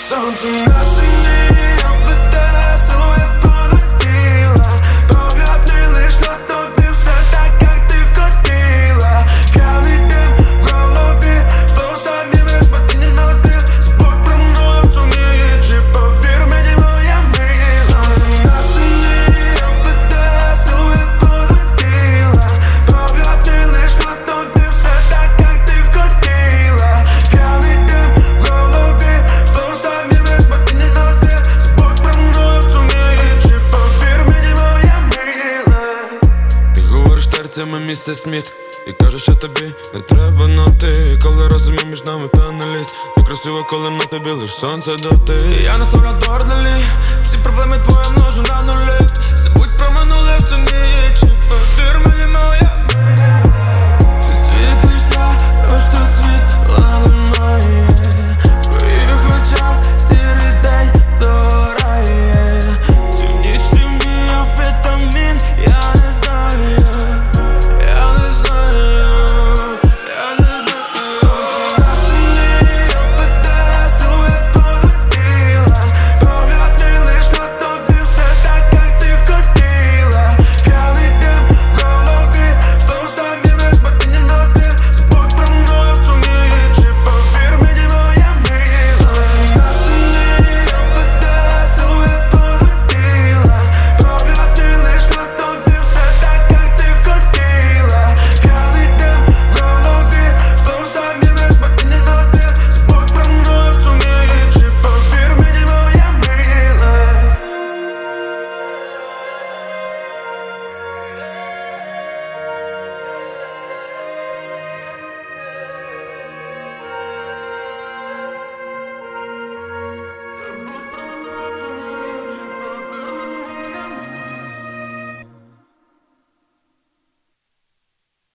Сонце на сині обведе силует твого тіла. Погляд мій лиш на тобі, все так, як ти хотіла. П'яний дим в голові, сповзає без падіння на тил. Забудь про мною суміючи, повір мені, моя мила. Сонце на сині обведе силует твого тіла. Погляд мій лиш на тобі, все так, як ти хотіла. П'яний дим в голові, сповзає без падіння на тил. Забудь про мною суміючи, повір мені, моя мила. Ти говориш терцями місце сміт і кажеш, що тобі не треба ноти. Коли розумів між нами певний лід. Ти красиво, коли на тобі лиш сонце доти. І я наставлю дордалі, всі проблеми твої множу на нулі. Забудь про минуле в цю ніч,